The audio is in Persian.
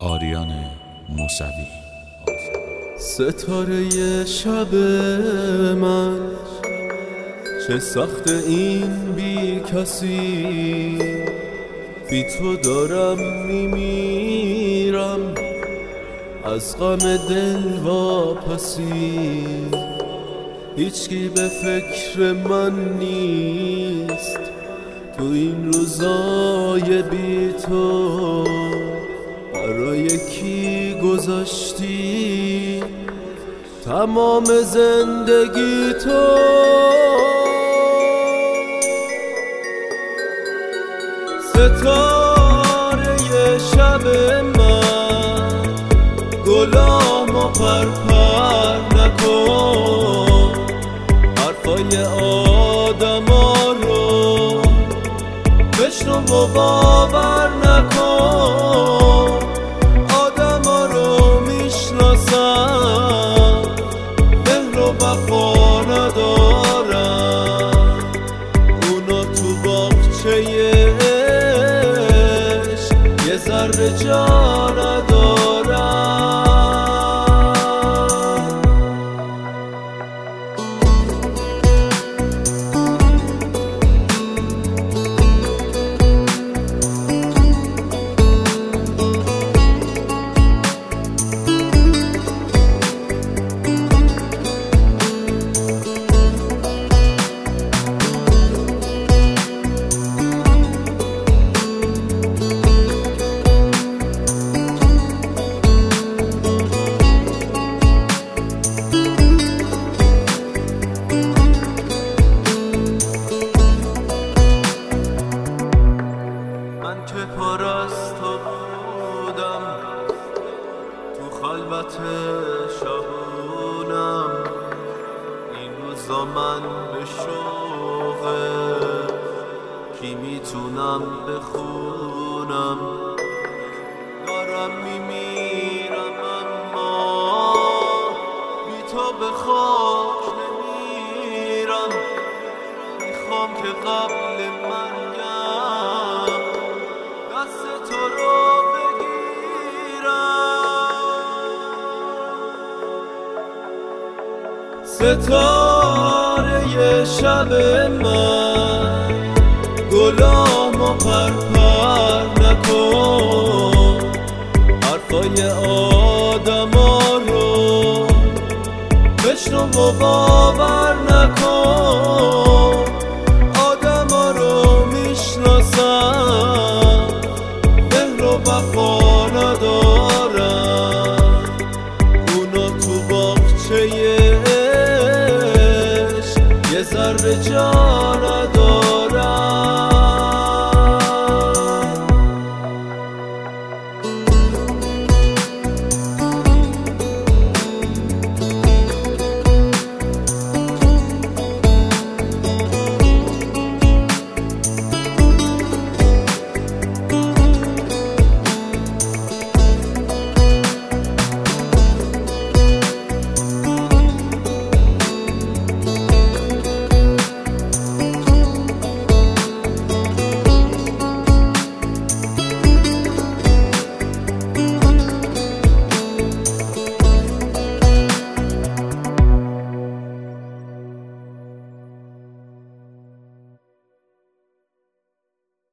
آریان موسوی. ستاره شب من چه سخت این بی کسی، بی تو دارم میمیرم از غم دل واپسی. هیچکی به فکر من نیست تو این روزای بی تو. برای کی گذاشتی تمام زندگی تو؟ ستاره شب من گلامو پرپر نکن، حرفای آدما رو بشنو و باور نکن. آدما رو میشناسم مهر و وفا ندارن، اونا تو باغچه عشق یه ذره جا ندارن. من که پر از تو بودم تو خلوت شبونم، این روزا من به شوقه کی میتونم بخونم. دارم میمیرم اما بی تو به خاک نمیرم. میخوام که قبل مرگم دست تو رو بگیرم. ستاره شب من گلامو پرپر نکن، حرفای آدما رو بشنو و باور نکن.